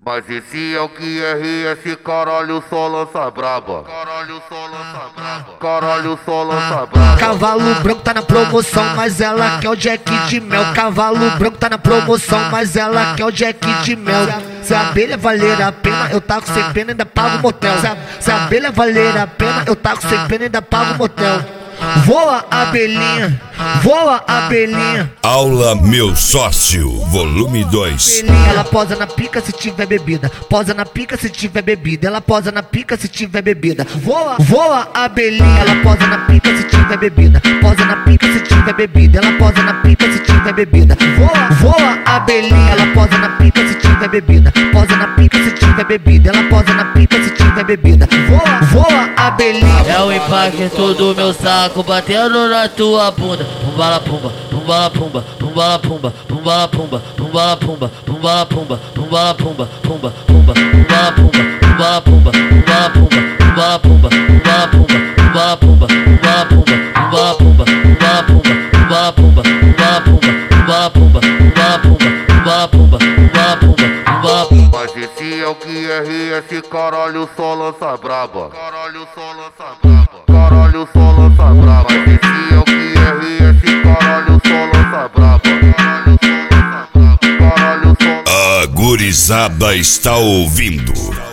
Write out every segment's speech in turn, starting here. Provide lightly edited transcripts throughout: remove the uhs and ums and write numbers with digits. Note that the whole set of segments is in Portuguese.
Mas esse é o QRS, caralho, só lança braba. Caralho, só lança braba. Caralho, só lança braba. Cavalo branco tá na promoção, mas ela quer o Jack de mel. Cavalo branco tá na promoção, mas ela quer o Jack de mel. Se a abelha valer a pena, eu taco sem pena e ainda pago o motel. Se a abelha valer a pena, eu taco sem pena e ainda pago o motel. Voa abelhinha, voa abelhinha. Aula Meu Sócio, volume 2. Ela posa na pica se tiver bebida, posa na pica se tiver bebida. Ela posa na pica se tiver bebida. Voa, voa abelhinha. Ela posa na pica se tiver bebida, posa na pica se tiver bebida. Ela posa na pica se tiver bebida. Voa, voa abelhinha. Ela posa na pica se tiver bebida, posa na pica se tiver bebida. Ela posa na pica se tiver bebida. Voa, voa abelhinha. É o impacto do meu saco batendo na tua bunda. Pumbala pumba, pumbala pumba, pumbala pumba, pumbala pumba, pumbala pumba, pumbala pumba, pumbala pumba, pumba, pumba, pumbala pumba, pumbala pumba, pumbala pumba, pumbala pumba, pumbala pumba, pumbala pumba, pumbala pumba, pumbala pumba, pumbala pumba, pumbala pumba, pumbala pumba, pumbala pumba, pumbala pumba, pumbala pumba, pumbala pumba, pumbala pumba. Mas esse é o QRS, caralho, só lança braba. Caralho, só lança braba. Caralho, só lança braba. Mas esse é o QRS, caralho, só lança braba. Caralho, só lança braba. Caralho, só. A gurizada está ouvindo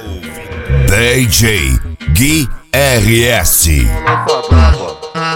DJ Gui RS. Lança braba.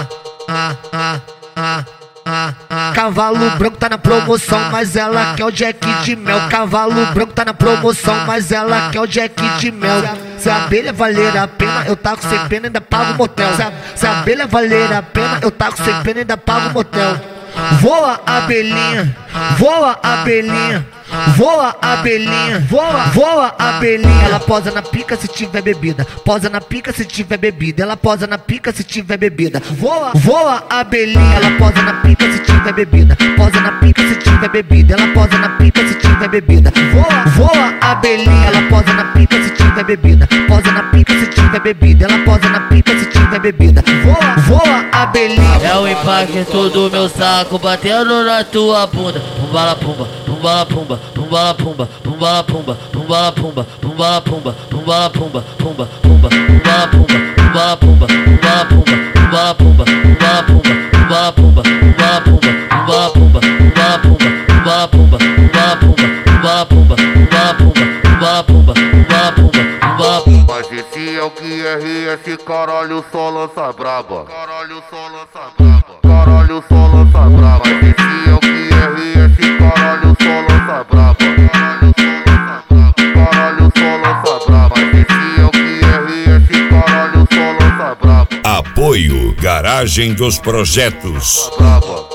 Cavalo branco tá na promoção, mas ela quer o Jack de mel. Cavalo branco tá na promoção, mas ela quer o Jack de mel. Se a abelha valer a pena, eu taco sem pena e ainda pago o motel. Se a abelha valer a pena, eu taco sem pena e ainda pago o motel. Voa abelhinha, voa abelhinha. Voa abelhinha, voa, voa abelhinha. Ela posa na pica se tiver bebida, posa na pica se tiver bebida. Ela posa na pica se tiver bebida. Voa, voa abelhinha. Ela posa na pica se tiver bebida, posa na pica se tiver bebida. Ela posa na pica se tiver bebida. Voa, voa abelhinha. Ela posa na pica se tiver bebida, posa na pica se tiver bebida. Ela posa na pica se tiver bebida. Voa, voa abelhinha. É o impacto do meu saco batendo na tua bunda. Pumbala pumba, pumbala pumba, pumbala pumba, pumbala pumba, pumbala pumba, pumbala pumba, pumbala pumba, pumba, pumba, pumbala pumba, pumbala pumba, pumbala pumba, pumbala pumba, pumbala pumba, pumbala pumba, pumbala pumba, pumbala pumba, pumbala pumba, pumbala pumba, pumbala pumba, pumbala pumba, pumbala pumba, pumbala pumba, pumbala pumba, pumbala pumba. Mas esse é o QRS, caralho, só lança braba. Caralho, só lança braba. Caralho, só lança braba. Mas esse é o QRS, caralho, só lança braba. Caralho, só lança braba. Caralho, só lança braba. Mas esse é o QRS, caralho, só lança braba. Apoio Garagem dos Projetos. Braba.